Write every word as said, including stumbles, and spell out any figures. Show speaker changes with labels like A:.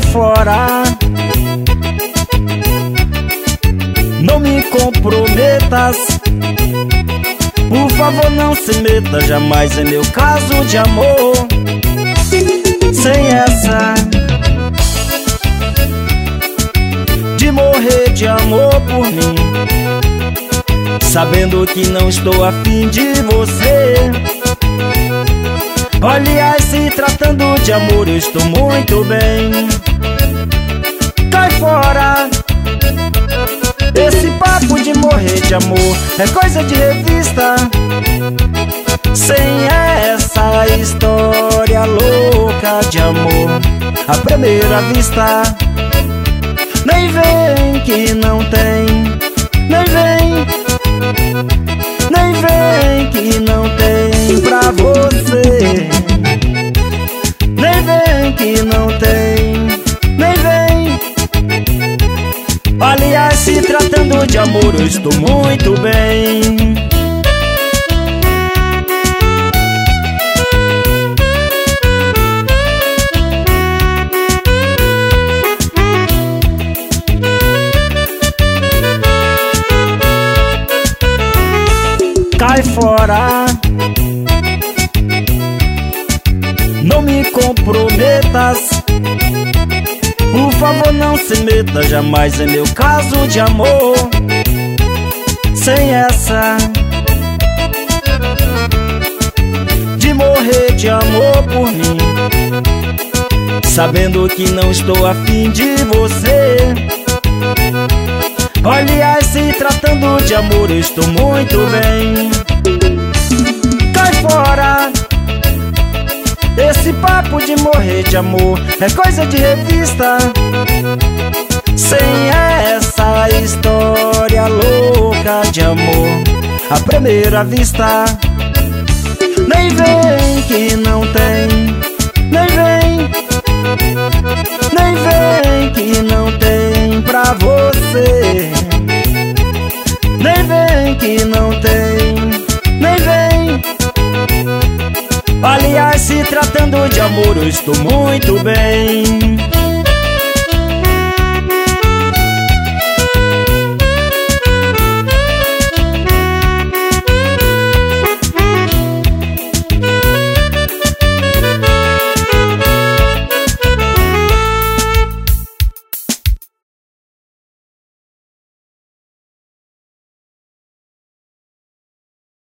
A: Cai fora, não me comprometas. Por favor, não se meta jamais em meu caso de amor. Sem essa de morrer de amor por mim, sabendo que não estou afim de você. Aliás, se tratando de amor, eu estou muito bem. Cai fora, esse papo de morrer de amor é coisa de revista. Sem essa história louca de amor à primeira vista. Nem vem que não tem, nem vem, nem vem que não tem pra você. Nem vem que não tem, nem vem. Aliás, se tratando de amor, eu estou muito bem. Cai fora, não me comprometas. Por favor, não se meta jamais em meu caso de amor. Sem essa de morrer de amor por mim, sabendo que não estou afim de você. Aliás, se tratando de amor, eu estou muito bem. Cai fora, esse papo de morrer de amor é coisa de revista. Sem essa história louca de amor à primeira vista. Nem vem que não tem, nem vem, nem vem que não tem pra você. Nem vem que não tem, nem vem. Aliás, se tratando de amor, eu estou muito bem.